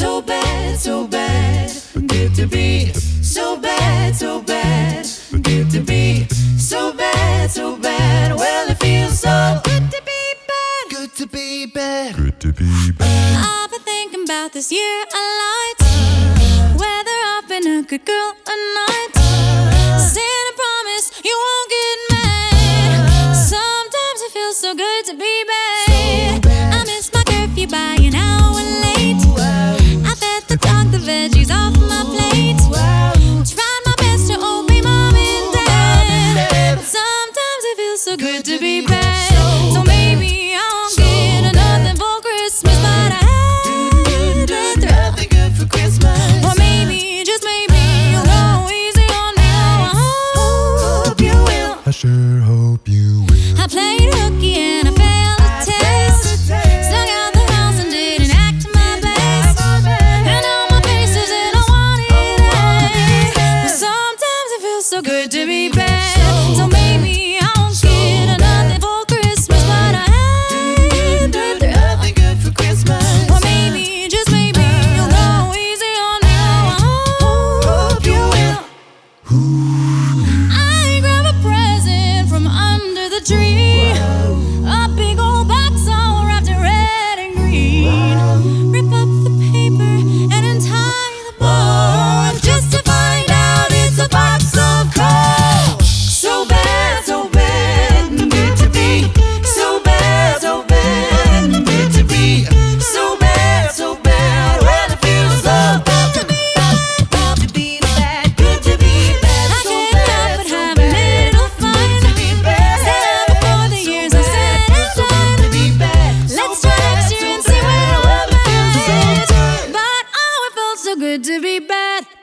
So bad, so bad, good to be. So bad, so bad, good to be. So bad, so bad, well it feels so good to be bad. Good to be bad. Good to be bad. I've been thinking about this year a lot, whether I've been a good girl or not. Said I promise you won't get mad. Sometimes it feels so good to be bad. I miss my curfew by an hour late. I fed the dog the veggies off my plate. Tried my best to obey mom and dad, but sometimes it feels so good to be bad. So maybe I won't get nothing for Christmas, but I had been through. Nothing good for Christmas. Or maybe, just maybe, you'll go easy on me. I hope you will. I sure hope you will. I played hooky and I failed a test. Stung out the house and didn't act my best. And all my faces and I wanted it. But sometimes it feels so good to be bad. So maybe I won't get nothing for Christmas, but I had been through. Nothing good for Christmas. Or maybe, just maybe, you'll go easy on me. I hope you will. I grab a present from under the tree, a big old box all wrapped in red and green. Rip up the paper and untie the bow, just to find out it's a box of coal. So bad, good to be. So bad, good to be. So bad, well it feels so good to be bad. Good to be bad. Good to be bad. I can't help but have a little fun. Set up before the years are said and done. Let's try next year and see where we're at. But oh, it felt so good to be bad.